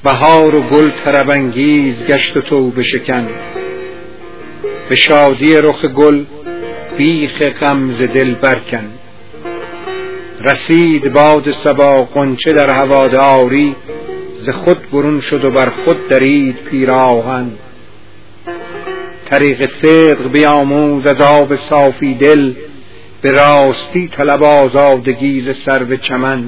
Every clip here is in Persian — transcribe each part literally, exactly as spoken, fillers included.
بهار و گل طرب انگیز گشت و توبه شکن. به شادی رخ گل بیخ غم ز دل برکن. رسید باد صبا غنچه در هواداری، ز خود برون شد و بر خود درید پیراهن. طریق صدق بیاموز از آب صافی دل، به راستی طلب آزادگی ز سرو چمن.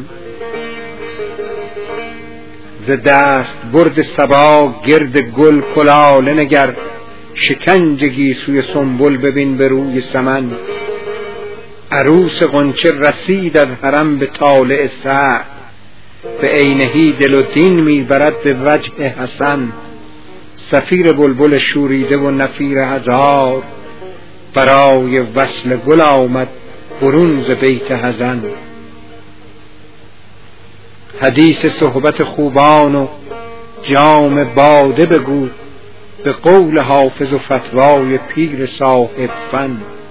ز دست برد صبا گرد گل کلاله نگر، شکنج گیسوی سنبل ببین به روی سمن. عروس غنچه رسید از حرم به طالع سعد، به عینهی دل و دین میبرد به وجه حسن. صفیر بلبل شوریده و نفیر هزار، برای وصل گل آمد برون ز بیت حزن. حدیث صحبت خوبان و جام باده بگو، به قول حافظ و فتوای پیر صاحب فن.